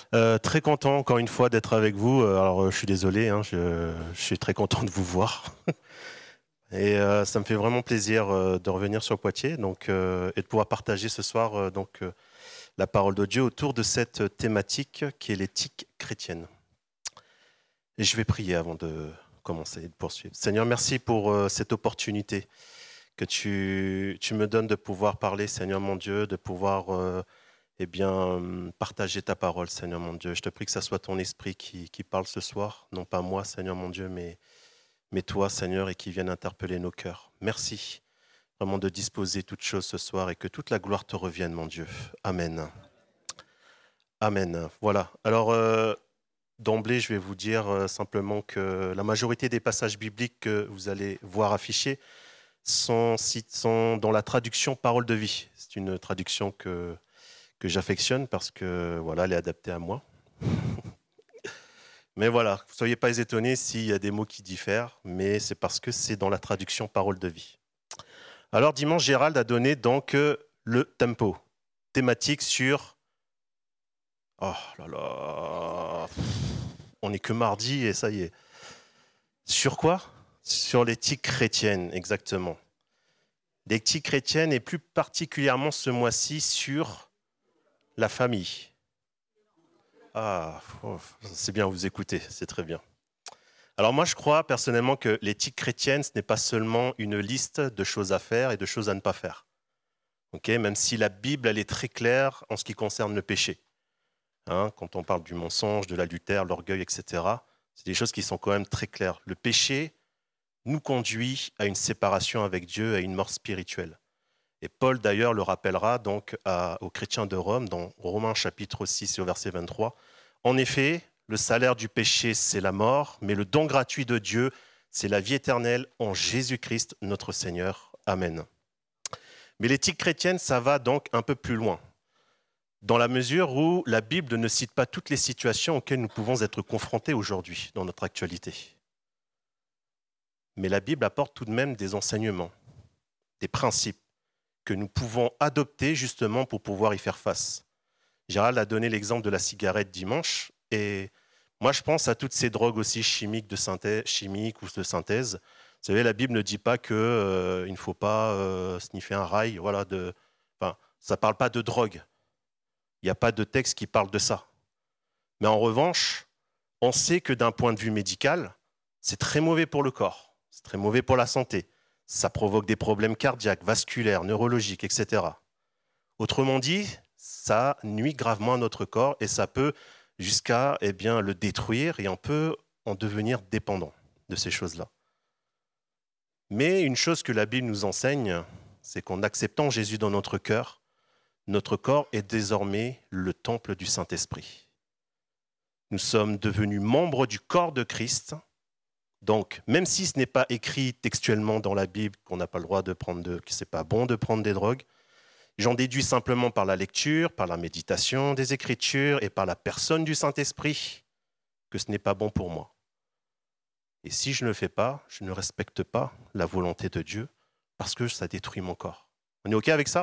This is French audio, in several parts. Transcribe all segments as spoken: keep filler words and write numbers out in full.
Euh, très content encore une fois d'être avec vous. Euh, Alors euh, je suis désolé, hein, je, je suis très content de vous voir. Et euh, ça me fait vraiment plaisir euh, de revenir sur Poitiers donc, euh, et de pouvoir partager ce soir euh, donc, euh, la parole de Dieu autour de cette thématique qui est l'éthique chrétienne. Et je vais prier avant de commencer et de poursuivre. Seigneur, merci pour euh, cette opportunité que tu, tu me donnes de pouvoir parler, Seigneur mon Dieu, de pouvoir euh, eh bien, partager ta parole, Seigneur mon Dieu. Je te prie que ce soit ton esprit qui, qui parle ce soir, non pas moi, Seigneur mon Dieu, mais, mais toi, Seigneur, et qui vienne interpeller nos cœurs. Merci vraiment de disposer toutes choses ce soir et que toute la gloire te revienne, mon Dieu. Amen. Amen. Voilà. Alors, euh, d'emblée, je vais vous dire euh, simplement que la majorité des passages bibliques que vous allez voir affichés sont, sont dans la traduction Parole de vie. C'est une traduction que que j'affectionne parce que voilà, elle est adaptée à moi. Mais voilà, ne soyez pas étonnés s'il y a des mots qui diffèrent, mais c'est parce que c'est dans la traduction Parole de vie. Alors dimanche, Gérald a donné donc le tempo, thématique sur... Oh là là, on n'est que mardi et ça y est. Sur quoi ? Sur l'éthique chrétienne, exactement. L'éthique chrétienne et plus particulièrement ce mois-ci sur la famille. Ah, c'est bien, vous écoutez, c'est très bien. Alors moi, je crois personnellement que l'éthique chrétienne, ce n'est pas seulement une liste de choses à faire et de choses à ne pas faire. Okay, même si la Bible, elle est très claire en ce qui concerne le péché. Hein, quand on parle du mensonge, de l'adultère, l'orgueil, et cetera, c'est des choses qui sont quand même très claires. Le péché nous conduit à une séparation avec Dieu, à une mort spirituelle. Et Paul, d'ailleurs, le rappellera donc à, aux chrétiens de Rome, dans Romains chapitre six et au verset vingt-trois. En effet, le salaire du péché, c'est la mort, mais le don gratuit de Dieu, c'est la vie éternelle en Jésus-Christ, notre Seigneur. Amen. Mais l'éthique chrétienne, ça va donc un peu plus loin, dans la mesure où la Bible ne cite pas toutes les situations auxquelles nous pouvons être confrontés aujourd'hui dans notre actualité. Mais la Bible apporte tout de même des enseignements, des principes, que nous pouvons adopter justement pour pouvoir y faire face. Gérald a donné l'exemple de la cigarette dimanche, et moi je pense à toutes ces drogues aussi chimiques, de synthèse, chimiques ou de synthèse. Vous savez, la Bible ne dit pas qu'il euh, ne faut pas euh, sniffer un rail, voilà, de... enfin, ça ne parle pas de drogue. Il n'y a pas de texte qui parle de ça. Mais en revanche, on sait que d'un point de vue médical, c'est très mauvais pour le corps, c'est très mauvais pour la santé. Ça provoque des problèmes cardiaques, vasculaires, neurologiques, et cetera. Autrement dit, ça nuit gravement à notre corps et ça peut jusqu'à eh bien, le détruire et on peut en devenir dépendant de ces choses-là. Mais une chose que la Bible nous enseigne, c'est qu'en acceptant Jésus dans notre cœur, notre corps est désormais le temple du Saint-Esprit. Nous sommes devenus membres du corps de Christ. Donc, même si ce n'est pas écrit textuellement dans la Bible qu'on n'a pas le droit de prendre, de, que c'est pas bon de prendre des drogues, j'en déduis simplement par la lecture, par la méditation des Écritures et par la personne du Saint-Esprit que ce n'est pas bon pour moi. Et si je ne le fais pas, je ne respecte pas la volonté de Dieu parce que ça détruit mon corps. On est OK avec ça ?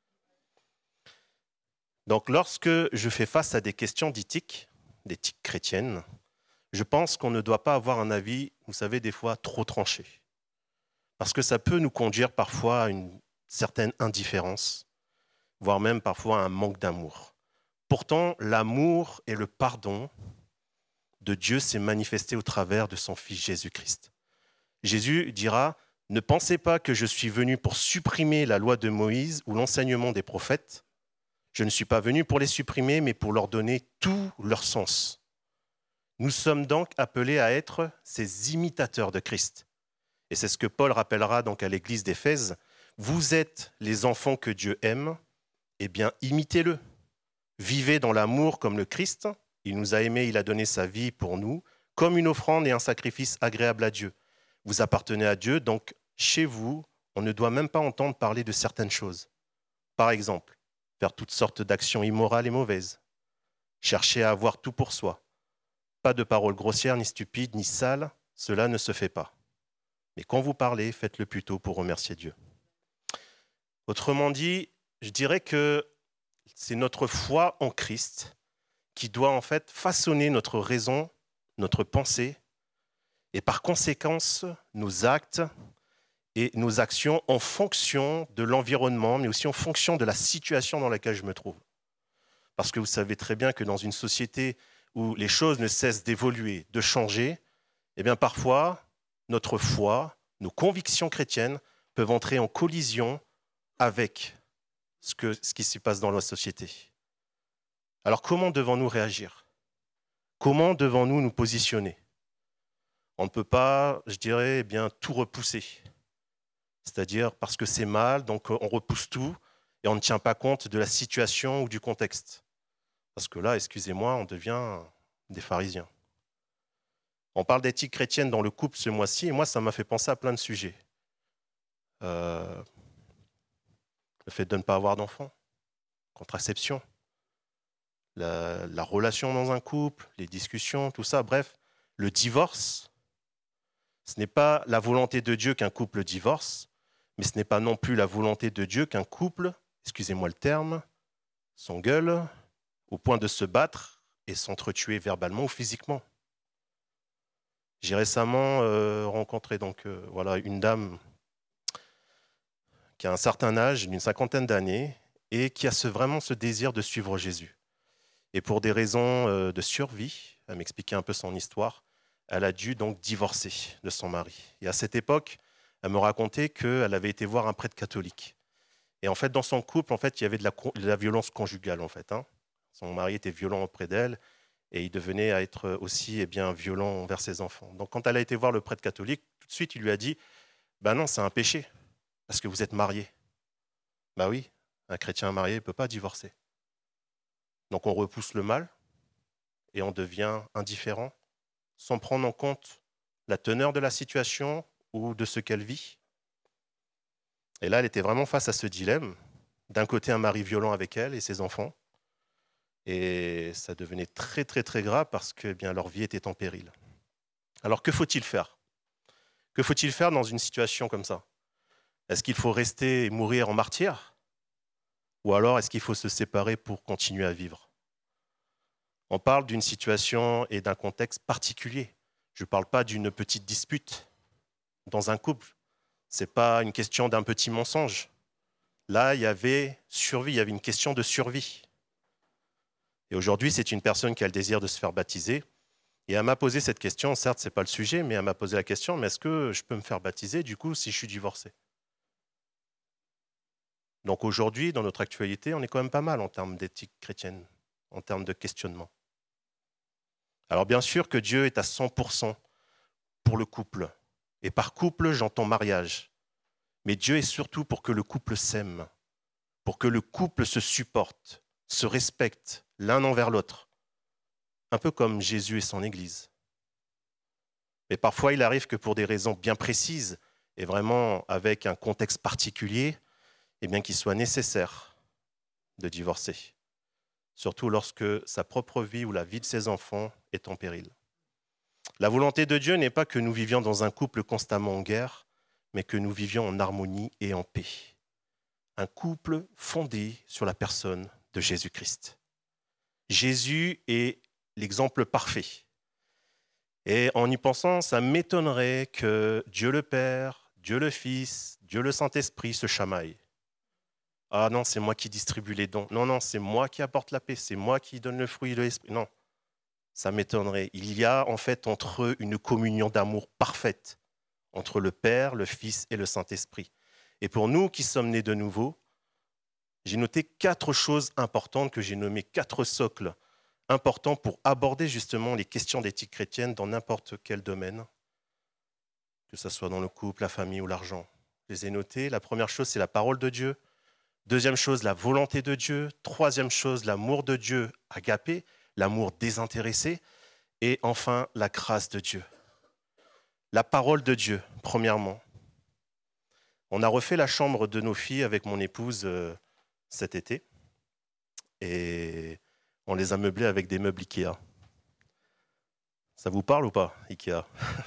Donc, lorsque je fais face à des questions d'éthique, d'éthique chrétienne, je pense qu'on ne doit pas avoir un avis, vous savez, des fois trop tranché. Parce que ça peut nous conduire parfois à une certaine indifférence, voire même parfois à un manque d'amour. Pourtant, l'amour et le pardon de Dieu s'est manifesté au travers de son Fils Jésus-Christ. Jésus dira « Ne pensez pas que je suis venu pour supprimer la loi de Moïse ou l'enseignement des prophètes. Je ne suis pas venu pour les supprimer, mais pour leur donner tout leur sens. » Nous sommes donc appelés à être ces imitateurs de Christ. Et c'est ce que Paul rappellera donc à l'église d'Éphèse. Vous êtes les enfants que Dieu aime, eh bien imitez-le. Vivez dans l'amour comme le Christ. Il nous a aimés, il a donné sa vie pour nous, comme une offrande et un sacrifice agréable à Dieu. Vous appartenez à Dieu, donc chez vous, on ne doit même pas entendre parler de certaines choses. Par exemple, faire toutes sortes d'actions immorales et mauvaises. Chercher à avoir tout pour soi. Pas de paroles grossières, ni stupides, ni sales, cela ne se fait pas. Mais quand vous parlez, faites-le plutôt pour remercier Dieu. Autrement dit, je dirais que c'est notre foi en Christ qui doit en fait façonner notre raison, notre pensée, et par conséquence, nos actes et nos actions en fonction de l'environnement, mais aussi en fonction de la situation dans laquelle je me trouve. Parce que vous savez très bien que dans une société où les choses ne cessent d'évoluer, de changer, eh bien parfois, notre foi, nos convictions chrétiennes peuvent entrer en collision avec ce, que, ce qui se passe dans la société. Alors comment devons-nous réagir? Comment devons-nous nous positionner? On ne peut pas, je dirais, eh bien, tout repousser. C'est-à-dire parce que c'est mal, donc on repousse tout et on ne tient pas compte de la situation ou du contexte. Parce que là, excusez-moi, on devient des pharisiens. On parle d'éthique chrétienne dans le couple ce mois-ci, et moi, ça m'a fait penser à plein de sujets. Euh, le fait de ne pas avoir d'enfants, contraception, la, la relation dans un couple, les discussions, tout ça, bref, le divorce. Ce n'est pas la volonté de Dieu qu'un couple divorce, mais ce n'est pas non plus la volonté de Dieu qu'un couple, excusez-moi le terme, s'engueule au point de se battre et s'entretuer verbalement ou physiquement. J'ai récemment euh, rencontré donc, euh, voilà, une dame qui a un certain âge, d'une cinquantaine d'années, et qui a ce, vraiment ce désir de suivre Jésus. Et pour des raisons euh, de survie, elle m'expliquait un peu son histoire, elle a dû donc divorcer de son mari. Et à cette époque, elle me racontait qu'elle avait été voir un prêtre catholique. Et en fait, dans son couple, en fait, il y avait de la, de la violence conjugale, en fait. Hein. Son mari était violent auprès d'elle, et il devenait à être aussi eh bien, violent envers ses enfants. Donc quand elle a été voir le prêtre catholique, tout de suite, il lui a dit « Ben non, c'est un péché, parce que vous êtes mariés. » Ben oui, un chrétien marié ne peut pas divorcer. Donc on repousse le mal, et on devient indifférent, sans prendre en compte la teneur de la situation ou de ce qu'elle vit. Et là, elle était vraiment face à ce dilemme. D'un côté, un mari violent avec elle et ses enfants, et ça devenait très, très, très grave parce que eh bien, leur vie était en péril. Alors, que faut-il faire? Que faut-il faire dans une situation comme ça? Est-ce qu'il faut rester et mourir en martyr? Ou alors, est-ce qu'il faut se séparer pour continuer à vivre? On parle d'une situation et d'un contexte particulier. Je ne parle pas d'une petite dispute dans un couple. Ce n'est pas une question d'un petit mensonge. Là, il y avait survie, il y avait une question de survie. Et aujourd'hui, c'est une personne qui a le désir de se faire baptiser. Et elle m'a posé cette question, certes, ce n'est pas le sujet, mais elle m'a posé la question, mais est-ce que je peux me faire baptiser, du coup, si je suis divorcé? Donc aujourd'hui, dans notre actualité, on est quand même pas mal en termes d'éthique chrétienne, en termes de questionnement. Alors bien sûr que Dieu est à cent pour cent pour le couple. Et par couple, j'entends mariage. Mais Dieu est surtout pour que le couple s'aime, pour que le couple se supporte, se respecte l'un envers l'autre. Un peu comme Jésus et son Église. Mais parfois, il arrive que pour des raisons bien précises, et vraiment avec un contexte particulier, eh bien qu'il soit nécessaire de divorcer. Surtout lorsque sa propre vie ou la vie de ses enfants est en péril. La volonté de Dieu n'est pas que nous vivions dans un couple constamment en guerre, mais que nous vivions en harmonie et en paix. Un couple fondé sur la personne de Jésus-Christ. Jésus est l'exemple parfait. Et en y pensant, ça m'étonnerait que Dieu le Père, Dieu le Fils, Dieu le Saint-Esprit se chamaillent. Ah non, c'est moi qui distribue les dons. Non, non, c'est moi qui apporte la paix. C'est moi qui donne le fruit de l'esprit. Non, ça m'étonnerait. Il y a en fait entre eux une communion d'amour parfaite entre le Père, le Fils et le Saint-Esprit. Et pour nous qui sommes nés de nouveau, j'ai noté quatre choses importantes que j'ai nommées quatre socles importants pour aborder justement les questions d'éthique chrétienne dans n'importe quel domaine, que ce soit dans le couple, la famille ou l'argent. Je les ai notés. La première chose, c'est la parole de Dieu. Deuxième chose, la volonté de Dieu. Troisième chose, l'amour de Dieu, agapé, l'amour désintéressé. Et enfin, la grâce de Dieu. La parole de Dieu, premièrement. On a refait la chambre de nos filles avec mon épouse euh, cet été. Et on les a meublées avec des meubles Ikea. Ça vous parle ou pas, Ikea?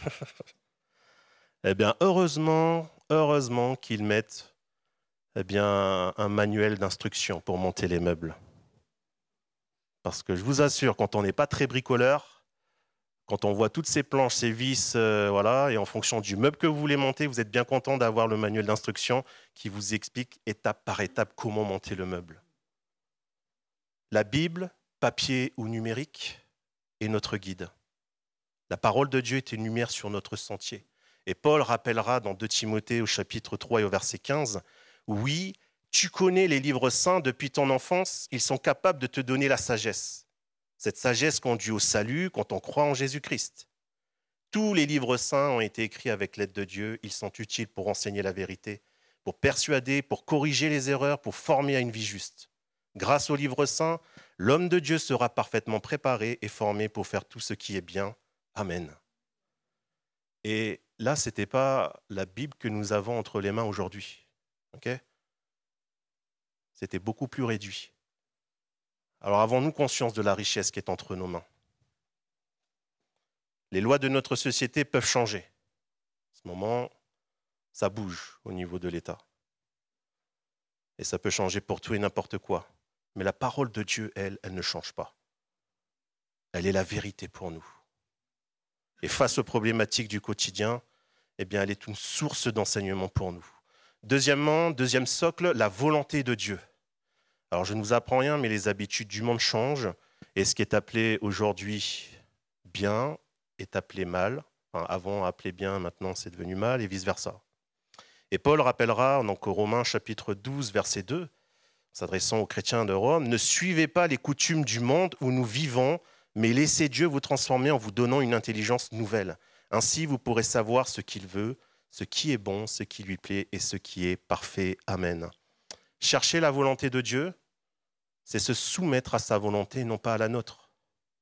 Eh bien, heureusement, heureusement qu'ils mettent eh bien, un manuel d'instruction pour monter les meubles. Parce que je vous assure, quand on n'est pas très bricoleur, quand on voit toutes ces planches, ces vis, euh, voilà, et en fonction du meuble que vous voulez monter, vous êtes bien content d'avoir le manuel d'instruction qui vous explique étape par étape comment monter le meuble. La Bible, papier ou numérique, est notre guide. La parole de Dieu est une lumière sur notre sentier. Et Paul rappellera dans deux Timothée au chapitre trois et au verset quinze, « Oui, tu connais les livres saints depuis ton enfance, ils sont capables de te donner la sagesse. Cette sagesse conduit au salut quand on croit en Jésus-Christ. Tous les livres saints ont été écrits avec l'aide de Dieu, ils sont utiles pour enseigner la vérité, pour persuader, pour corriger les erreurs, pour former à une vie juste. Grâce aux livres saints, l'homme de Dieu sera parfaitement préparé et formé pour faire tout ce qui est bien. Amen. » Et là, ce n'était pas la Bible que nous avons entre les mains aujourd'hui. Okay ? C'était beaucoup plus réduit. Alors avons-nous conscience de la richesse qui est entre nos mains ? Les lois de notre société peuvent changer. En ce moment, ça bouge au niveau de l'État. Et ça peut changer pour tout et n'importe quoi. Mais la parole de Dieu, elle, elle ne change pas. Elle est la vérité pour nous. Et face aux problématiques du quotidien, eh bien, elle est une source d'enseignement pour nous. Deuxièmement, deuxième socle, la volonté de Dieu. Alors, je ne vous apprends rien, mais les habitudes du monde changent. Et ce qui est appelé aujourd'hui bien est appelé mal. Enfin, avant, appelé bien, maintenant, c'est devenu mal, et vice-versa. Et Paul rappellera, donc au Romains chapitre douze, verset deux, s'adressant aux chrétiens de Rome, « Ne suivez pas les coutumes du monde où nous vivons, mais laissez Dieu vous transformer en vous donnant une intelligence nouvelle. Ainsi, vous pourrez savoir ce qu'il veut, ce qui est bon, ce qui lui plaît et ce qui est parfait. Amen. » Chercher la volonté de Dieu, c'est se soumettre à sa volonté, non pas à la nôtre.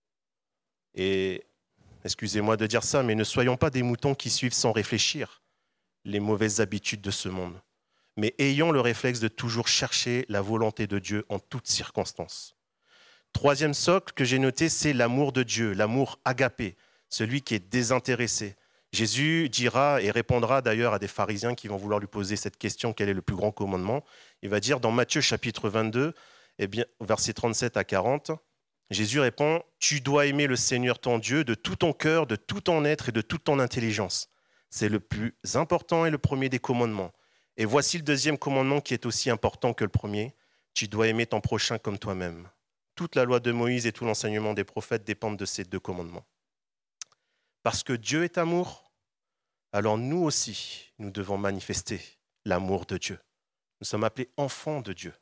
Et, excusez-moi de dire ça, mais ne soyons pas des moutons qui suivent sans réfléchir les mauvaises habitudes de ce monde. Mais ayons le réflexe de toujours chercher la volonté de Dieu en toutes circonstances. Troisième socle que j'ai noté, c'est l'amour de Dieu, l'amour agapé, celui qui est désintéressé. Jésus dira et répondra d'ailleurs à des pharisiens qui vont vouloir lui poser cette question, quel est le plus grand commandement ? Il va dire dans Matthieu chapitre vingt-deux, eh bien, versets trente-sept à quarante, Jésus répond « Tu dois aimer le Seigneur ton Dieu de tout ton cœur, de tout ton être et de toute ton intelligence. C'est le plus important et le premier des commandements. Et voici le deuxième commandement qui est aussi important que le premier. Tu dois aimer ton prochain comme toi-même. » Toute la loi de Moïse et tout l'enseignement des prophètes dépendent de ces deux commandements. Parce que Dieu est amour, alors nous aussi, nous devons manifester l'amour de Dieu. Nous sommes appelés enfants de Dieu.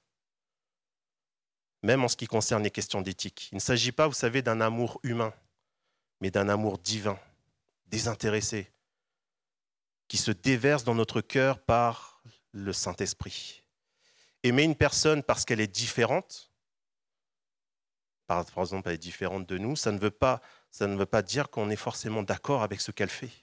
Même en ce qui concerne les questions d'éthique. Il ne s'agit pas, vous savez, d'un amour humain, mais d'un amour divin, désintéressé, qui se déverse dans notre cœur par le Saint-Esprit. Aimer une personne parce qu'elle est différente, par exemple, elle est différente de nous, ça ne veut pas, ça ne veut pas dire qu'on est forcément d'accord avec ce qu'elle fait.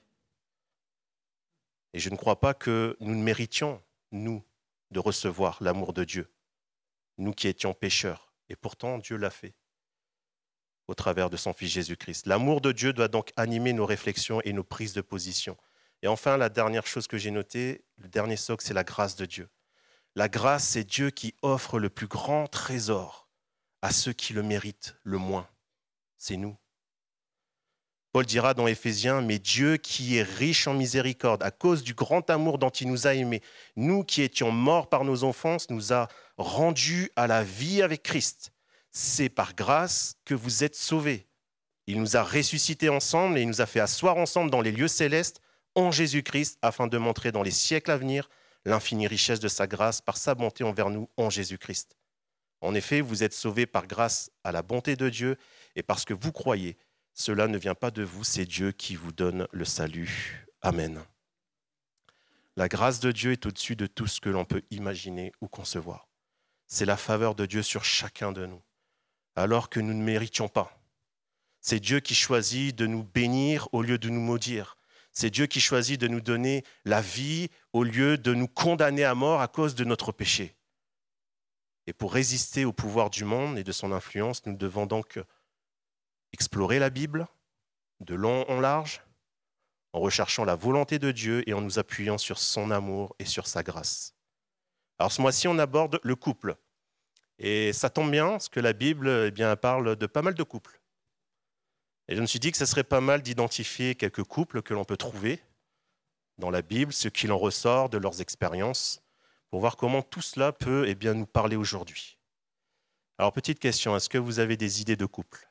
Et je ne crois pas que nous ne méritions, nous, de recevoir l'amour de Dieu, nous qui étions pécheurs. Et pourtant, Dieu l'a fait au travers de son Fils Jésus-Christ. L'amour de Dieu doit donc animer nos réflexions et nos prises de position. Et enfin, la dernière chose que j'ai notée, le dernier socle, c'est la grâce de Dieu. La grâce, c'est Dieu qui offre le plus grand trésor à ceux qui le méritent le moins. C'est nous. Paul dira dans Éphésiens, « Mais Dieu qui est riche en miséricorde, à cause du grand amour dont il nous a aimés, nous qui étions morts par nos offenses, nous a rendus à la vie avec Christ. C'est par grâce que vous êtes sauvés. Il nous a ressuscités ensemble et il nous a fait asseoir ensemble dans les lieux célestes en Jésus-Christ, afin de montrer dans les siècles à venir l'infinie richesse de sa grâce par sa bonté envers nous en Jésus-Christ. En effet, vous êtes sauvés par grâce à la bonté de Dieu et parce que vous croyez. Cela ne vient pas de vous, c'est Dieu qui vous donne le salut. Amen. » La grâce de Dieu est au-dessus de tout ce que l'on peut imaginer ou concevoir. C'est la faveur de Dieu sur chacun de nous, alors que nous ne méritions pas. C'est Dieu qui choisit de nous bénir au lieu de nous maudire. C'est Dieu qui choisit de nous donner la vie au lieu de nous condamner à mort à cause de notre péché. Et pour résister au pouvoir du monde et de son influence, nous devons donc explorer la Bible de long en large, en recherchant la volonté de Dieu et en nous appuyant sur son amour et sur sa grâce. Alors ce mois-ci, on aborde le couple. Et ça tombe bien, parce que la Bible eh bien, parle de pas mal de couples. Et je me suis dit que ce serait pas mal d'identifier quelques couples que l'on peut trouver dans la Bible, ce qu'il en ressort de leurs expériences, pour voir comment tout cela peut eh bien, nous parler aujourd'hui. Alors, petite question, est-ce que vous avez des idées de couple?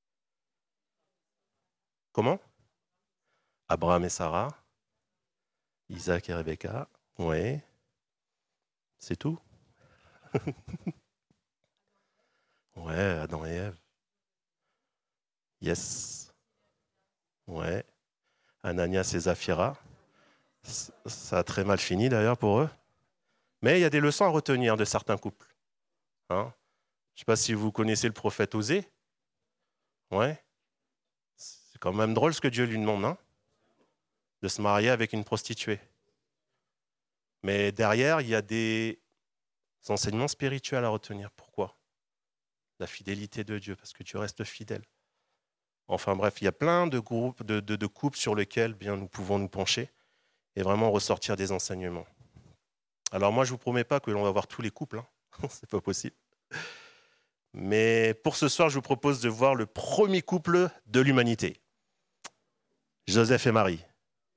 Comment? Abraham et Sarah, Isaac et Rebecca, oui, c'est tout. Ouais, Adam et Ève. Yes. Ouais. Ananias et Zaphira. Ça a très mal fini d'ailleurs pour eux. Mais il y a des leçons à retenir de certains couples. Hein? Je ne sais pas si vous connaissez le prophète Osée. Ouais. C'est quand même drôle ce que Dieu lui demande, hein? De se marier avec une prostituée. Mais derrière, il y a des enseignements spirituels à retenir. Pourquoi? La fidélité de Dieu, parce que Dieu reste fidèle. Enfin bref, il y a plein de groupes, de, de, de couples sur lesquels bien, nous pouvons nous pencher et vraiment ressortir des enseignements. Alors moi, je ne vous promets pas que l'on va voir tous les couples, hein. C'est pas possible. Mais pour ce soir, je vous propose de voir le premier couple de l'humanité. Joseph et Marie.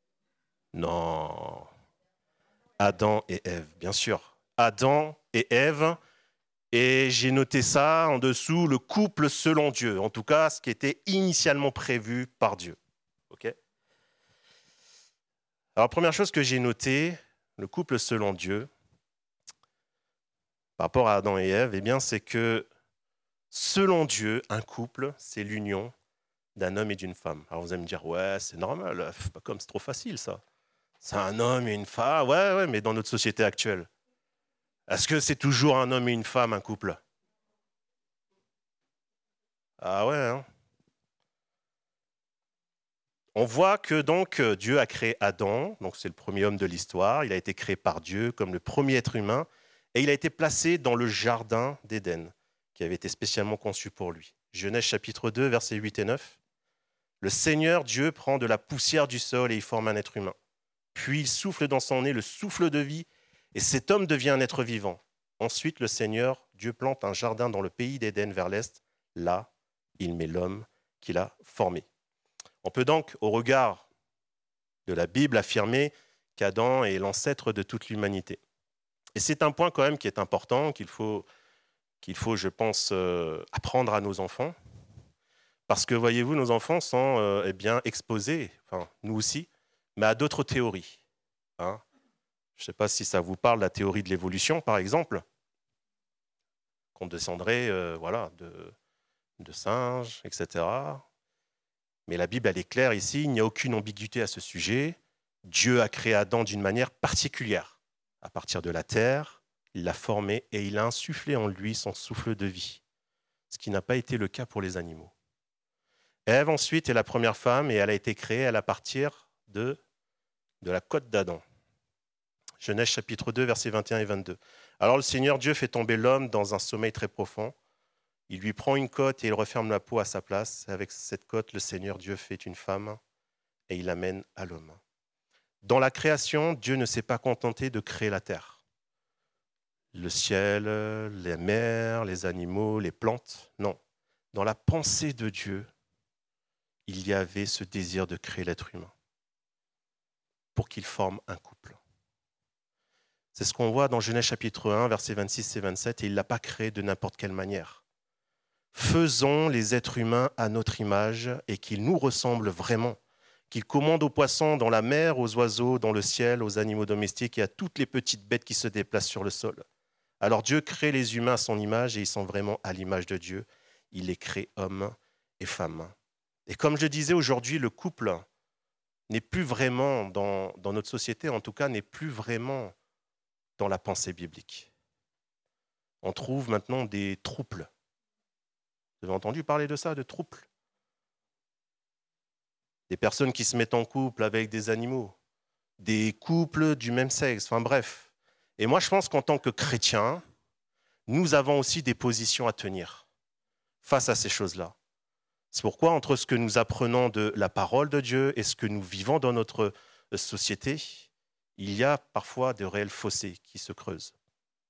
Non. Adam et Ève, bien sûr. Adam et Ève. Et j'ai noté ça en dessous, le couple selon Dieu. En tout cas, ce qui était initialement prévu par Dieu. Okay ? Alors, première chose que j'ai notée, le couple selon Dieu, par rapport à Adam et Ève, eh bien, c'est que selon Dieu, un couple, c'est l'union d'un homme et d'une femme. Alors vous allez me dire, ouais, c'est normal, pas comme c'est trop facile ça. C'est un homme et une femme, ouais, ouais, mais dans notre société actuelle, est-ce que c'est toujours un homme et une femme, un couple? Ah ouais, hein. On voit que donc Dieu a créé Adam, donc c'est le premier homme de l'histoire, il a été créé par Dieu comme le premier être humain, et il a été placé dans le jardin d'Éden, qui avait été spécialement conçu pour lui. Genèse chapitre deux, versets huit et neuf. Le Seigneur Dieu prend de la poussière du sol et il forme un être humain. Puis il souffle dans son nez le souffle de vie, et cet homme devient un être vivant. Ensuite, le Seigneur Dieu plante un jardin dans le pays d'Éden vers l'est. Là, il met l'homme qu'il a formé. On peut donc, au regard de la Bible, affirmer qu'Adam est l'ancêtre de toute l'humanité. Et c'est un point quand même qui est important, qu'il faut, qu'il faut je pense, euh, apprendre à nos enfants. Parce que, voyez-vous, nos enfants sont euh, eh bien, exposés, enfin, nous aussi, mais à d'autres théories. Hein. Je ne sais pas si ça vous parle, la théorie de l'évolution, par exemple, qu'on descendrait euh, voilà, de, de singes, et cetera. Mais la Bible, elle est claire ici, il n'y a aucune ambiguïté à ce sujet. Dieu a créé Adam d'une manière particulière. À partir de la terre, il l'a formé et il a insufflé en lui son souffle de vie, ce qui n'a pas été le cas pour les animaux. Ève, ensuite, est la première femme et elle a été créée à partir de, de la côte d'Adam. Genèse chapitre deux, versets vingt et un et vingt-deux. Alors le Seigneur Dieu fait tomber l'homme dans un sommeil très profond. Il lui prend une côte et il referme la peau à sa place. Avec cette côte, le Seigneur Dieu fait une femme et il l'amène à l'homme. Dans la création, Dieu ne s'est pas contenté de créer la terre. Le ciel, les mers, les animaux, les plantes. Non. Dans la pensée de Dieu, il y avait ce désir de créer l'être humain pour qu'il forme un couple. C'est ce qu'on voit dans Genèse chapitre un, versets vingt-six et vingt-sept, et il ne l'a pas créé de n'importe quelle manière. Faisons les êtres humains à notre image et qu'ils nous ressemblent vraiment, qu'ils commandent aux poissons dans la mer, aux oiseaux dans le ciel, aux animaux domestiques et à toutes les petites bêtes qui se déplacent sur le sol. Alors Dieu crée les humains à son image et ils sont vraiment à l'image de Dieu. Il les crée hommes et femmes. Et comme je disais aujourd'hui, le couple n'est plus vraiment dans, dans notre société, en tout cas, n'est plus vraiment dans la pensée biblique. On trouve maintenant des trouples. Vous avez entendu parler de ça, de trouples? Des personnes qui se mettent en couple avec des animaux, des couples du même sexe, enfin bref. Et moi, je pense qu'en tant que chrétiens, nous avons aussi des positions à tenir face à ces choses-là. C'est pourquoi, entre ce que nous apprenons de la parole de Dieu et ce que nous vivons dans notre société, il y a parfois de réels fossés qui se creusent.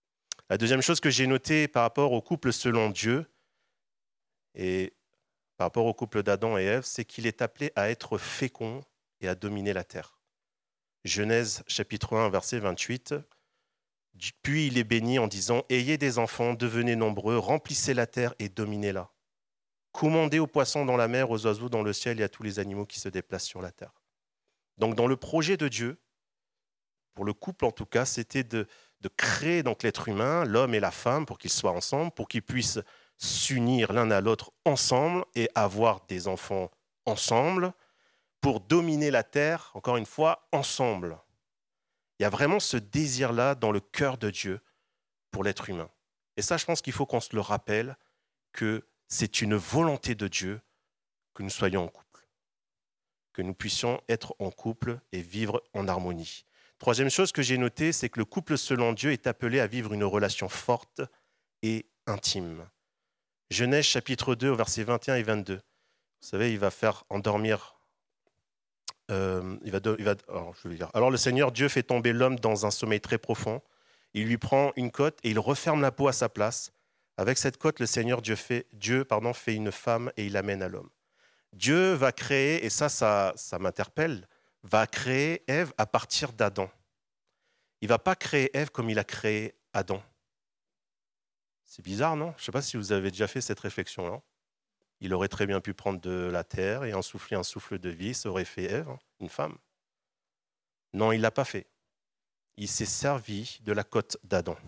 La deuxième chose que j'ai notée par rapport au couple selon Dieu et par rapport au couple d'Adam et Ève, c'est qu'il est appelé à être fécond et à dominer la terre. Genèse chapitre un, verset vingt-huit. Puis il est béni en disant « Ayez des enfants, devenez nombreux, remplissez la terre et dominez-la. Commandez aux poissons dans la mer, aux oiseaux dans le ciel et à tous les animaux qui se déplacent sur la terre. » Donc dans le projet de Dieu, pour le couple en tout cas, c'était de, de créer donc l'être humain, l'homme et la femme, pour qu'ils soient ensemble, pour qu'ils puissent s'unir l'un à l'autre ensemble et avoir des enfants ensemble, pour dominer la terre, encore une fois, ensemble. Il y a vraiment ce désir-là dans le cœur de Dieu pour l'être humain. Et ça, je pense qu'il faut qu'on se le rappelle, que c'est une volonté de Dieu que nous soyons en couple, que nous puissions être en couple et vivre en harmonie. Troisième chose que j'ai notée, c'est que le couple selon Dieu est appelé à vivre une relation forte et intime. Genèse chapitre deux, versets vingt et un et vingt-deux. Vous savez, il va faire endormir... Euh, il va, il va, alors, je vais dire. Alors le Seigneur Dieu fait tomber l'homme dans un sommeil très profond. Il lui prend une côte et il referme la peau à sa place. Avec cette côte, le Seigneur Dieu fait, Dieu, pardon, fait une femme et il l'amène à l'homme. Dieu va créer, et ça, ça, ça m'interpelle, va créer Ève à partir d'Adam. Il ne va pas créer Ève comme il a créé Adam. C'est bizarre, non? Je ne sais pas si vous avez déjà fait cette réflexion-là. Il aurait très bien pu prendre de la terre et en souffler un souffle de vie, ça aurait fait Ève, hein, une femme. Non, il ne l'a pas fait. Il s'est servi de la côte d'Adam.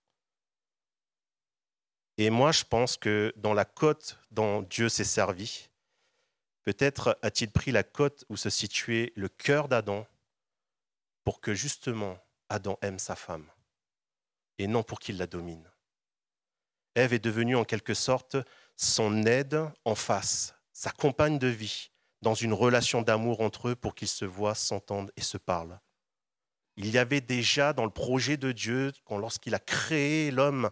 Et moi, je pense que dans la côte dont Dieu s'est servi, peut-être a-t-il pris la côte où se situait le cœur d'Adam pour que justement Adam aime sa femme et non pour qu'il la domine. Ève est devenue en quelque sorte son aide en face, sa compagne de vie, dans une relation d'amour entre eux pour qu'ils se voient, s'entendent et se parlent. Il y avait déjà dans le projet de Dieu, lorsqu'il a créé l'homme,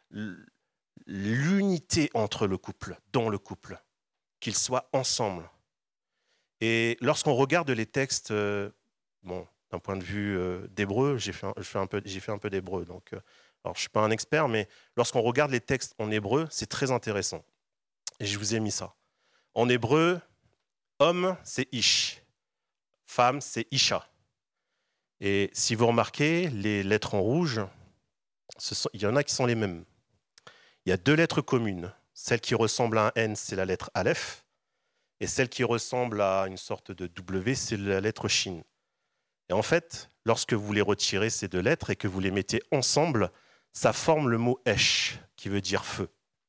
l'unité entre le couple, dans le couple, qu'ils soient ensemble. Et lorsqu'on regarde les textes, euh, bon, d'un point de vue euh, d'hébreu, j'ai fait, un, je fais un peu, j'ai fait un peu d'hébreu, donc, euh, alors je ne suis pas un expert, mais lorsqu'on regarde les textes en hébreu, c'est très intéressant. Et je vous ai mis ça. En hébreu, homme, c'est ish. Femme, c'est isha. Et si vous remarquez, les lettres en rouge, ce sont, il y en a qui sont les mêmes. Il y a deux lettres communes. Celle qui ressemble à un N, c'est la lettre Aleph. Et celle qui ressemble à une sorte de W, c'est la lettre Shin. Et en fait, lorsque vous les retirez, ces deux lettres, et que vous les mettez ensemble, ça forme le mot Esh, qui veut dire feu.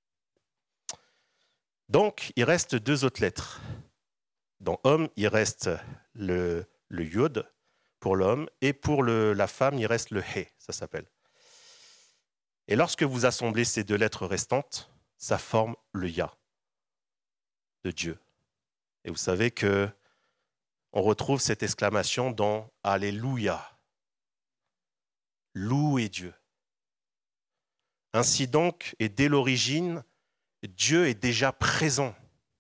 Donc, il reste deux autres lettres. Dans homme, il reste le, le yod pour l'homme, et pour le, la femme, il reste le he, ça s'appelle. Et lorsque vous assemblez ces deux lettres restantes, ça forme le ya de Dieu. Et vous savez que on retrouve cette exclamation dans Alléluia. Louez Dieu. Ainsi donc, et dès l'origine, Dieu est déjà présent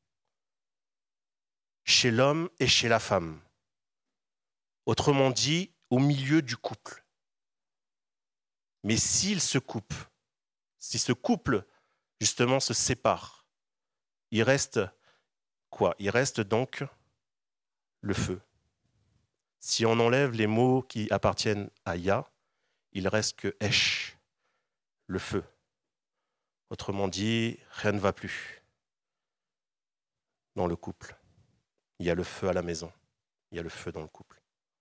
chez l'homme et chez la femme. Autrement dit, au milieu du couple. Mais s'il se coupe, si ce couple, justement, se sépare, il reste quoi? Il reste donc le feu. Si on enlève les mots qui appartiennent à Ya, il reste que Esh, le feu. Autrement dit, rien ne va plus dans le couple. Il y a le feu à la maison, il y a le feu dans le couple.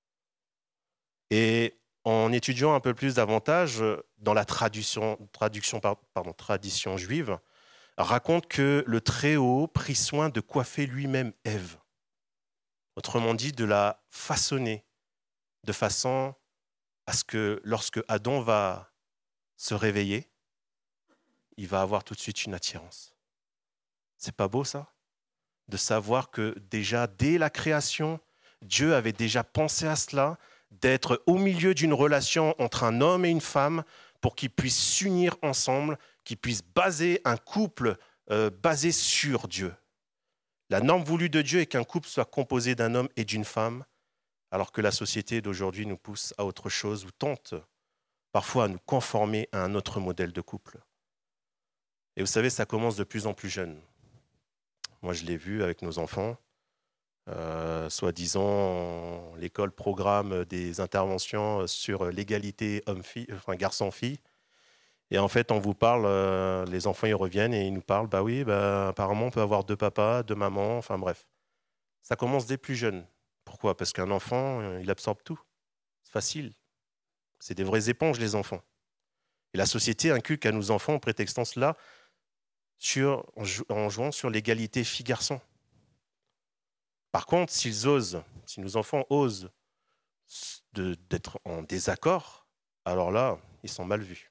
Et en étudiant un peu plus davantage, dans la traduction, traduction, pardon, tradition juive, raconte que le Très-Haut prit soin de coiffer lui-même Ève. Autrement dit, de la façonner de façon à ce que lorsque Adam va se réveiller, il va avoir tout de suite une attirance. C'est pas beau ça? De savoir que déjà dès la création, Dieu avait déjà pensé à cela, d'être au milieu d'une relation entre un homme et une femme pour qu'ils puissent s'unir ensemble, qu'ils puissent baser un couple euh, basé sur Dieu. La norme voulue de Dieu est qu'un couple soit composé d'un homme et d'une femme, alors que la société d'aujourd'hui nous pousse à autre chose ou tente parfois à nous conformer à un autre modèle de couple. Et vous savez, ça commence de plus en plus jeune. Moi, je l'ai vu avec nos enfants. Euh, soi-disant, l'école programme des interventions sur l'égalité homme-fille, enfin garçon-fille. Et en fait, on vous parle, euh, les enfants ils reviennent et ils nous parlent, bah oui, bah, apparemment on peut avoir deux papas, deux mamans, enfin bref. Ça commence dès plus jeune. Pourquoi? Parce qu'un enfant, euh, il absorbe tout. C'est facile. C'est des vraies éponges, les enfants. Et la société inculque à nos enfants, en prétextant cela, sur, en, jou- en jouant sur l'égalité fille-garçon. Par contre, s'ils osent, si nos enfants osent de- d'être en désaccord, alors là, ils sont mal vus.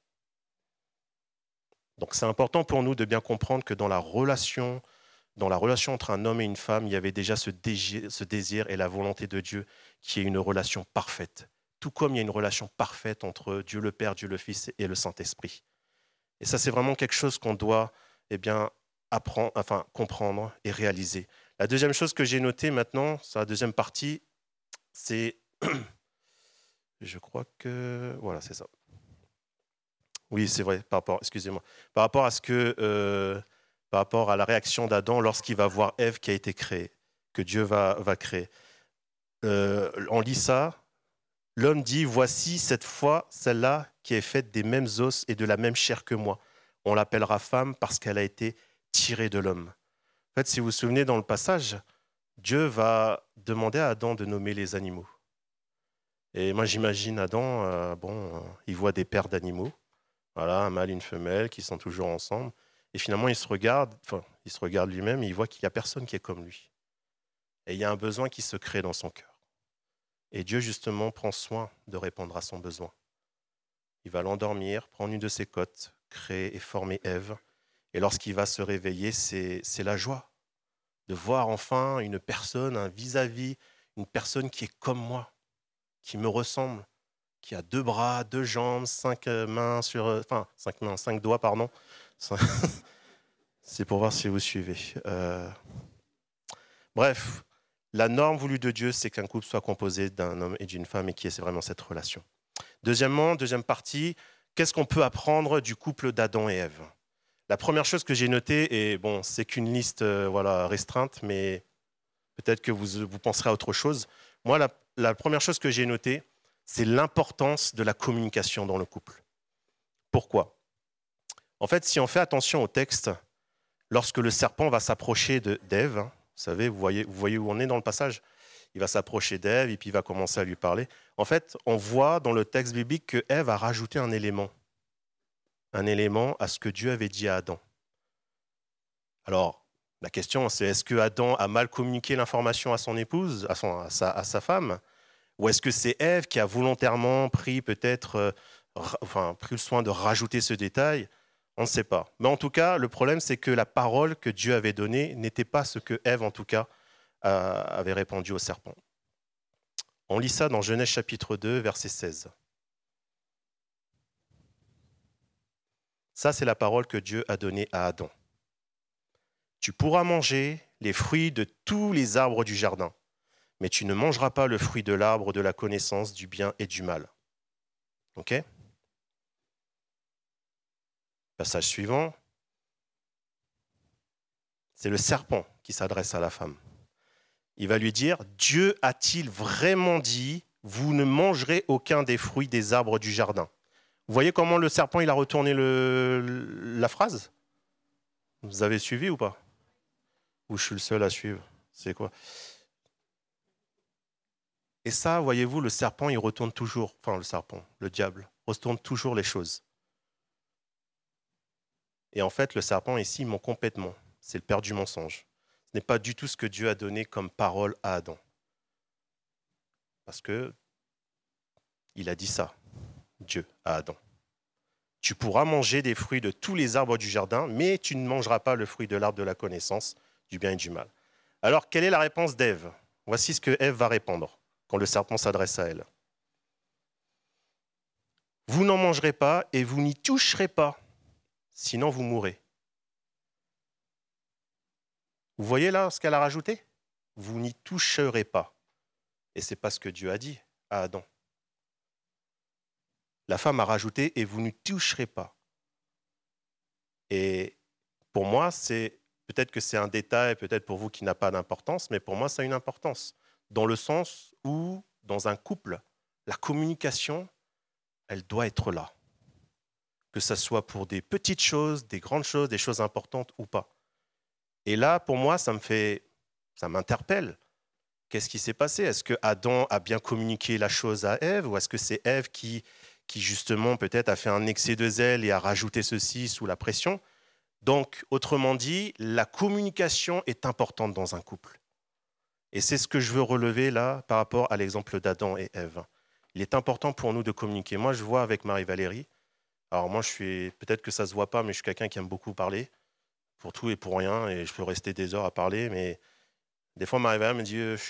Donc c'est important pour nous de bien comprendre que dans la relation, dans la relation entre un homme et une femme, il y avait déjà ce désir, ce désir et la volonté de Dieu qui est une relation parfaite. Tout comme il y a une relation parfaite entre Dieu le Père, Dieu le Fils et le Saint-Esprit. Et ça, c'est vraiment quelque chose qu'on doit eh bien, apprendre, enfin, comprendre et réaliser. La deuxième chose que j'ai notée maintenant, c'est la deuxième partie, c'est, je crois que, voilà, c'est ça. Oui, c'est vrai, par rapport, excusez-moi, par rapport à ce que, euh, par rapport à la réaction d'Adam lorsqu'il va voir Ève qui a été créée, que Dieu va, va créer. Euh, on lit ça, l'homme dit, voici cette fois celle-là qui est faite des mêmes os et de la même chair que moi. On l'appellera femme parce qu'elle a été tirée de l'homme. En fait, si vous vous souvenez dans le passage, Dieu va demander à Adam de nommer les animaux. Et moi, j'imagine Adam, euh, bon, euh, il voit des paires d'animaux. Voilà, un mâle et une femelle qui sont toujours ensemble. Et finalement, il se regarde, enfin, il se regarde lui-même et il voit qu'il n'y a personne qui est comme lui. Et il y a un besoin qui se crée dans son cœur. Et Dieu, justement, prend soin de répondre à son besoin. Il va l'endormir, prendre une de ses côtes, créer et former Ève. Et lorsqu'il va se réveiller, c'est, c'est la joie de voir enfin une personne, un vis-à-vis, une personne qui est comme moi, qui me ressemble, qui a deux bras, deux jambes, cinq mains sur, enfin cinq mains, cinq doigts, pardon. C'est pour voir si vous suivez. Euh... Bref, la norme voulue de Dieu, c'est qu'un couple soit composé d'un homme et d'une femme et qu'il y ait vraiment cette relation. Deuxièmement, deuxième partie, qu'est-ce qu'on peut apprendre du couple d'Adam et Ève? La première chose que j'ai notée, et bon, c'est qu'une liste euh, voilà, restreinte, mais peut-être que vous, vous penserez à autre chose. Moi, la, la première chose que j'ai notée, c'est l'importance de la communication dans le couple. Pourquoi? En fait, si on fait attention au texte, lorsque le serpent va s'approcher de, d'Ève, hein, vous savez, vous voyez, vous voyez où on est dans le passage? Il va s'approcher d'Ève et puis il va commencer à lui parler. En fait, on voit dans le texte biblique que Ève a rajouté un élément, un élément à ce que Dieu avait dit à Adam. Alors, la question, c'est est-ce que Adam a mal communiqué l'information à son épouse, à, son, à, sa, à sa femme, ou est-ce que c'est Ève qui a volontairement pris peut-être, euh, ra, enfin, pris le soin de rajouter ce détail? On ne sait pas. Mais en tout cas, le problème, c'est que la parole que Dieu avait donnée n'était pas ce que Ève, en tout cas, euh, avait répondu au serpent. On lit ça dans Genèse chapitre deux, verset seize. Ça, c'est la parole que Dieu a donnée à Adam. Tu pourras manger les fruits de tous les arbres du jardin, mais tu ne mangeras pas le fruit de l'arbre de la connaissance du bien et du mal. OK? Passage suivant. C'est le serpent qui s'adresse à la femme. Il va lui dire, Dieu a-t-il vraiment dit, vous ne mangerez aucun des fruits des arbres du jardin? Vous voyez comment le serpent il a retourné le, la phrase? Vous avez suivi ou pas? Ou je suis le seul à suivre? C'est quoi? Et ça, voyez-vous, le serpent, il retourne toujours, enfin le serpent, le diable, retourne toujours les choses. Et en fait, le serpent ici, il ment complètement. C'est le père du mensonge. Ce n'est pas du tout ce que Dieu a donné comme parole à Adam. Parce que il a dit ça, Dieu, à Adam. Tu pourras manger des fruits de tous les arbres du jardin, mais tu ne mangeras pas le fruit de l'arbre de la connaissance du bien et du mal. Alors, quelle est la réponse d'Ève? Voici ce que Ève va répondre quand le serpent s'adresse à elle. Vous n'en mangerez pas et vous n'y toucherez pas, sinon vous mourrez. Vous voyez là ce qu'elle a rajouté? Vous n'y toucherez pas. Et ce n'est pas ce que Dieu a dit à Adam. La femme a rajouté « et vous ne toucherez pas ». Et pour moi, c'est peut-être que c'est un détail, peut-être pour vous qui n'a pas d'importance, mais pour moi, ça a une importance. Dans le sens où, dans un couple, la communication, elle doit être là. Que ce soit pour des petites choses, des grandes choses, des choses importantes ou pas. Et là, pour moi, ça me fait, ça m'interpelle. Qu'est-ce qui s'est passé? Est-ce que Adam a bien communiqué la chose à Ève, ou est-ce que c'est Ève qui, qui justement peut-être a fait un excès de zèle et a rajouté ceci sous la pression? Donc, autrement dit, la communication est importante dans un couple. Et c'est ce que je veux relever là par rapport à l'exemple d'Adam et Ève. Il est important pour nous de communiquer. Moi, je vois avec Marie-Valérie, alors moi, je suis, peut-être que ça ne se voit pas, mais je suis quelqu'un qui aime beaucoup parler, pour tout et pour rien, et je peux rester des heures à parler, mais des fois, Marie-Valérie me dit euh, « chut ».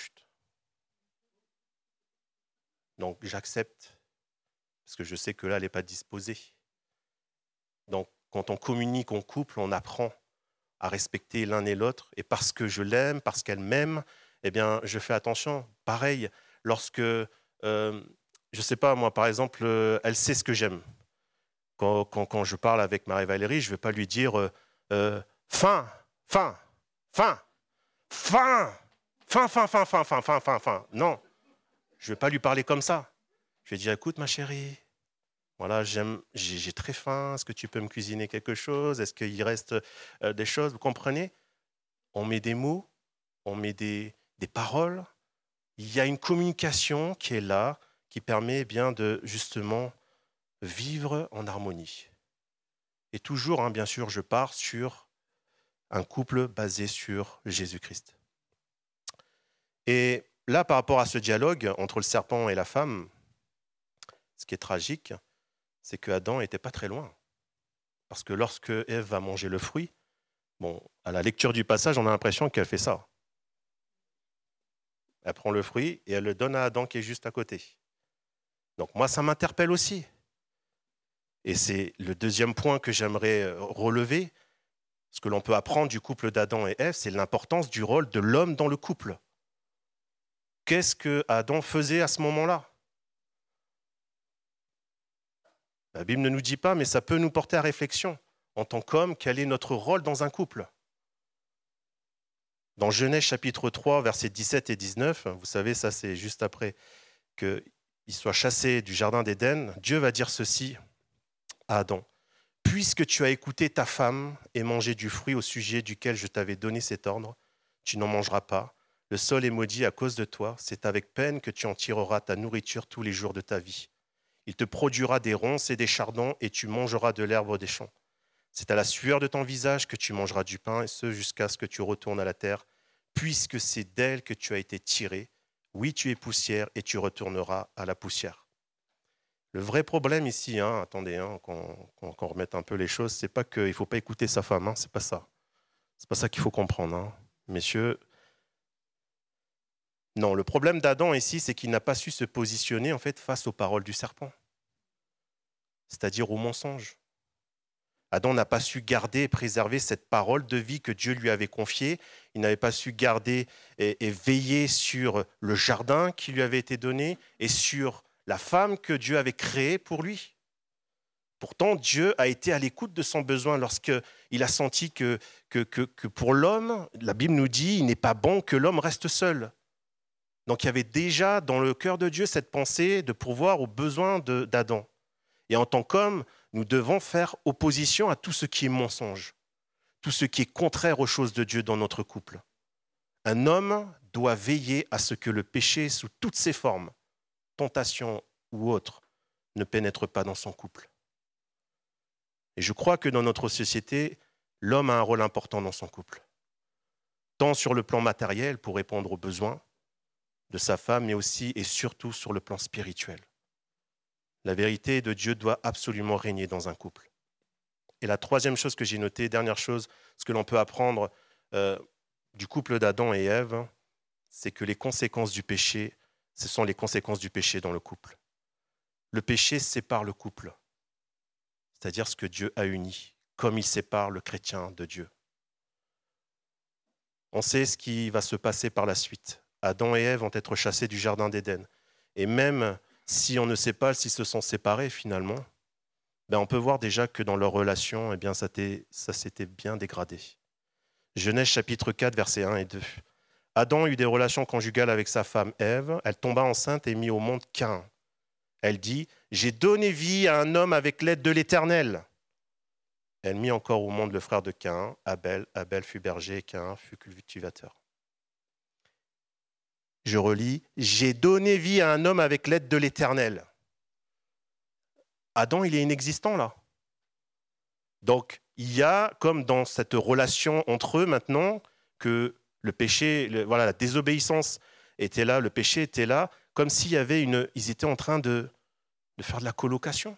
Donc, j'accepte, parce que je sais que là, elle n'est pas disposée. Donc, quand on communique en couple, on apprend à respecter l'un et l'autre, et parce que je l'aime, parce qu'elle m'aime, eh bien, je fais attention. Pareil, lorsque, euh, je ne sais pas, moi, par exemple, euh, elle sait ce que j'aime. Quand, quand, quand je parle avec Marie-Valérie, je ne vais pas lui dire euh, euh, fin, fin, fin, fin, fin, fin, fin, fin, fin, fin, fin, fin. Non, je ne vais pas lui parler comme ça. Je vais dire, écoute, ma chérie, voilà, j'aime, j'ai, j'ai très faim. Est-ce que tu peux me cuisiner quelque chose? Est-ce qu'il reste euh, des choses? Vous comprenez? On met des mots, on met des, des paroles. Il y a une communication qui est là, qui permet eh bien de justement vivre en harmonie. Et toujours, hein, bien sûr, je pars sur un couple basé sur Jésus-Christ. Et là, par rapport à ce dialogue entre le serpent et la femme, ce qui est tragique, c'est que Adam n'était pas très loin. Parce que lorsque Ève va manger le fruit, bon, à la lecture du passage, on a l'impression qu'elle fait ça. Elle prend le fruit et elle le donne à Adam qui est juste à côté. Donc moi, ça m'interpelle aussi. Et c'est le deuxième point que j'aimerais relever. Ce que l'on peut apprendre du couple d'Adam et Ève, c'est l'importance du rôle de l'homme dans le couple. Qu'est-ce que Adam faisait à ce moment-là? La Bible ne nous dit pas, mais ça peut nous porter à réflexion. En tant qu'homme, quel est notre rôle dans un couple? Dans Genèse chapitre trois, versets dix-sept et dix-neuf, vous savez, ça c'est juste après qu'il soit chassé du jardin d'Éden, Dieu va dire ceci à Adam. « Puisque tu as écouté ta femme et mangé du fruit au sujet duquel je t'avais donné cet ordre, tu n'en mangeras pas. Le sol est maudit à cause de toi. C'est avec peine que tu en tireras ta nourriture tous les jours de ta vie. Il te produira des ronces et des chardons et tu mangeras de l'herbe des champs. C'est à la sueur de ton visage que tu mangeras du pain, et ce jusqu'à ce que tu retournes à la terre, puisque c'est d'elle que tu as été tiré. Oui, tu es poussière et tu retourneras à la poussière. » Le vrai problème ici, hein, attendez, hein, qu'on, qu'on, qu'on remette un peu les choses, c'est pas qu'il ne faut pas écouter sa femme, hein, c'est pas ça. C'est pas ça qu'il faut comprendre, hein. Messieurs. Non, le problème d'Adam ici, c'est qu'il n'a pas su se positionner en fait face aux paroles du serpent, c'est-à-dire aux mensonges. Adam n'a pas su garder et préserver cette parole de vie que Dieu lui avait confiée. Il n'avait pas su garder et, et veiller sur le jardin qui lui avait été donné et sur la femme que Dieu avait créée pour lui. Pourtant, Dieu a été à l'écoute de son besoin lorsqu'il a senti que, que, que, que pour l'homme, la Bible nous dit, il n'est pas bon que l'homme reste seul. Donc il y avait déjà dans le cœur de Dieu cette pensée de pourvoir aux besoins de, d'Adam. Et en tant qu'homme, nous devons faire opposition à tout ce qui est mensonge, tout ce qui est contraire aux choses de Dieu dans notre couple. Un homme doit veiller à ce que le péché, sous toutes ses formes, tentation ou autre, ne pénètre pas dans son couple. Et je crois que dans notre société, l'homme a un rôle important dans son couple, tant sur le plan matériel pour répondre aux besoins de sa femme, mais aussi et surtout sur le plan spirituel. La vérité de Dieu doit absolument régner dans un couple. Et la troisième chose que j'ai notée, dernière chose, ce que l'on peut apprendre euh, du couple d'Adam et Ève, c'est que les conséquences du péché, ce sont les conséquences du péché dans le couple. Le péché sépare le couple, c'est-à-dire ce que Dieu a uni, comme il sépare le chrétien de Dieu. On sait ce qui va se passer par la suite. Adam et Ève vont être chassés du jardin d'Éden. Et même si on ne sait pas s'ils se sont séparés finalement, ben on peut voir déjà que dans leur relation, eh bien, ça, ça s'était bien dégradé. Genèse chapitre quatre, versets un et deux. Adam eut des relations conjugales avec sa femme Ève. Elle tomba enceinte et mit au monde Caïn. Elle dit « J'ai donné vie à un homme avec l'aide de l'Éternel. » Elle mit encore au monde le frère de Caïn, Abel. Abel fut berger et Caïn fut cultivateur. Je relis « J'ai donné vie à un homme avec l'aide de l'Éternel. » Adam, il est inexistant là. Donc, il y a, comme dans cette relation entre eux maintenant, que le péché, le, voilà, la désobéissance était là, le péché était là, comme s'il y avait une... Ils étaient en train de, de faire de la colocation.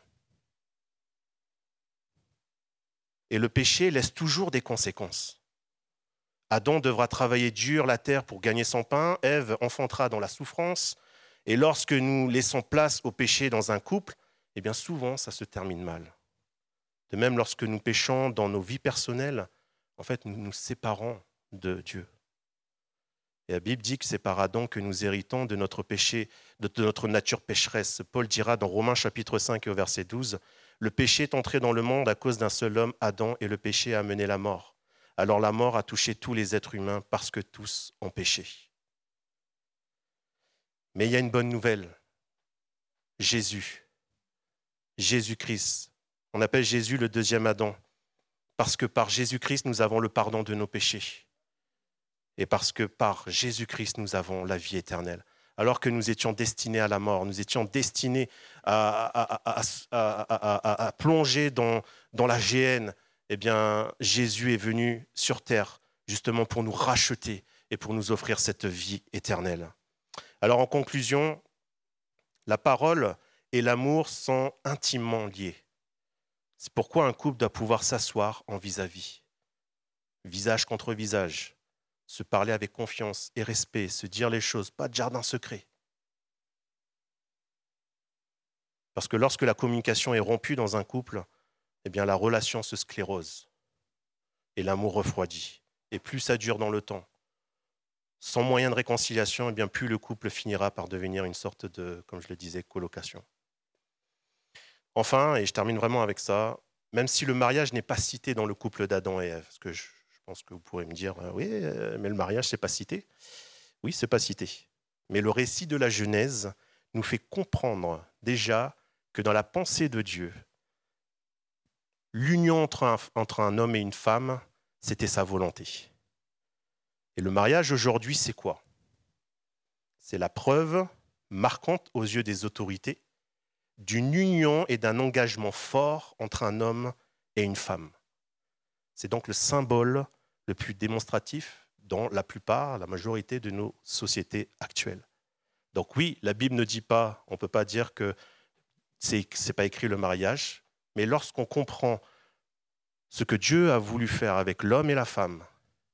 Et le péché laisse toujours des conséquences. Adam devra travailler dur la terre pour gagner son pain, Ève enfantera dans la souffrance, et lorsque nous laissons place au péché dans un couple, eh bien souvent ça se termine mal. De même, lorsque nous péchons dans nos vies personnelles, en fait, nous nous séparons de Dieu. Et la Bible dit que c'est par Adam que nous héritons de notre péché, de notre nature pécheresse. Paul dira dans Romains chapitre cinq, au verset douze, « Le péché est entré dans le monde à cause d'un seul homme, Adam, et le péché a amené la mort. Alors la mort a touché tous les êtres humains parce que tous ont péché. » Mais il y a une bonne nouvelle. Jésus, Jésus-Christ. On appelle Jésus le deuxième Adam, parce que par Jésus-Christ, nous avons le pardon de nos péchés. Et parce que par Jésus-Christ, nous avons la vie éternelle. Alors que nous étions destinés à la mort, nous étions destinés à, à, à, à, à, à plonger dans, dans la géhenne, eh bien, Jésus est venu sur terre justement pour nous racheter et pour nous offrir cette vie éternelle. Alors en conclusion, la parole et l'amour sont intimement liés. C'est pourquoi un couple doit pouvoir s'asseoir en vis-à-vis, visage contre visage, se parler avec confiance et respect, se dire les choses, pas de jardin secret. Parce que lorsque la communication est rompue dans un couple, eh bien la relation se sclérose et l'amour refroidit. Et plus ça dure dans le temps, sans moyen de réconciliation, eh bien plus le couple finira par devenir une sorte de, comme je le disais, colocation. Enfin, et je termine vraiment avec ça, même si le mariage n'est pas cité dans le couple d'Adam et Ève, parce que je, je pense que vous pourrez me dire, euh, oui, euh, mais le mariage, c'est pas cité. Oui, c'est pas cité. Mais le récit de la Genèse nous fait comprendre déjà que dans la pensée de Dieu, l'union entre un, entre un homme et une femme, c'était sa volonté. Et le mariage aujourd'hui, c'est quoi? C'est la preuve marquante aux yeux des autorités d'une union et d'un engagement fort entre un homme et une femme. C'est donc le symbole le plus démonstratif dans la plupart, la majorité de nos sociétés actuelles. Donc oui, la Bible ne dit pas, on ne peut pas dire que c'est, c'est pas écrit le mariage, mais lorsqu'on comprend ce que Dieu a voulu faire avec l'homme et la femme,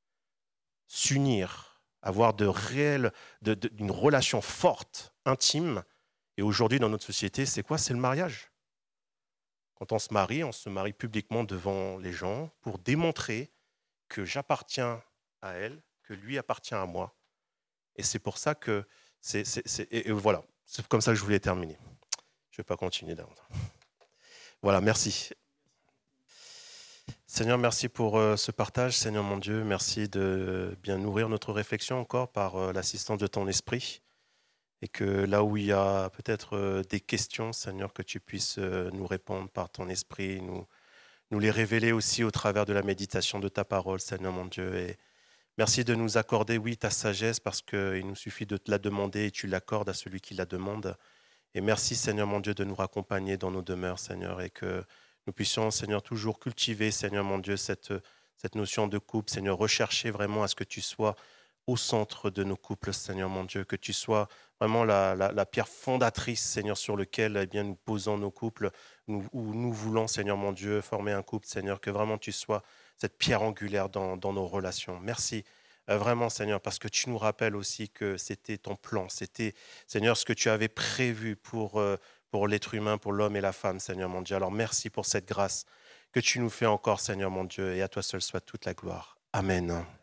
s'unir, avoir de réelles, de, de, une relation forte, intime. Et aujourd'hui, dans notre société, c'est quoi? C'est le mariage. Quand on se marie, on se marie publiquement devant les gens pour démontrer que j'appartiens à elle, que lui appartient à moi. Et c'est pour ça que c'est, c'est, c'est et, et voilà, c'est comme ça que je voulais terminer. Je ne vais pas continuer davantage. Voilà, merci. Seigneur, merci pour euh, ce partage. Seigneur mon Dieu, merci de bien nourrir notre réflexion encore par euh, l'assistance de ton esprit. Et que là où il y a peut-être euh, des questions, Seigneur, que tu puisses euh, nous répondre par ton esprit, nous, nous les révéler aussi au travers de la méditation de ta parole, Seigneur mon Dieu. Et merci de nous accorder, oui, ta sagesse, parce qu'il nous suffit de te la demander et tu l'accordes à celui qui la demande. Et merci, Seigneur mon Dieu, de nous raccompagner dans nos demeures, Seigneur, et que nous puissions, Seigneur, toujours cultiver, Seigneur mon Dieu, cette, cette notion de couple, Seigneur, rechercher vraiment à ce que tu sois au centre de nos couples, Seigneur mon Dieu, que tu sois vraiment la, la, la pierre fondatrice, Seigneur, sur laquelle eh bien, nous posons nos couples, nous, où nous voulons, Seigneur mon Dieu, former un couple, Seigneur, que vraiment tu sois cette pierre angulaire dans, dans nos relations. Merci. Vraiment, Seigneur, parce que tu nous rappelles aussi que c'était ton plan, c'était, Seigneur, ce que tu avais prévu pour, pour l'être humain, pour l'homme et la femme, Seigneur mon Dieu. Alors merci pour cette grâce que tu nous fais encore, Seigneur mon Dieu, et à toi seul soit toute la gloire. Amen.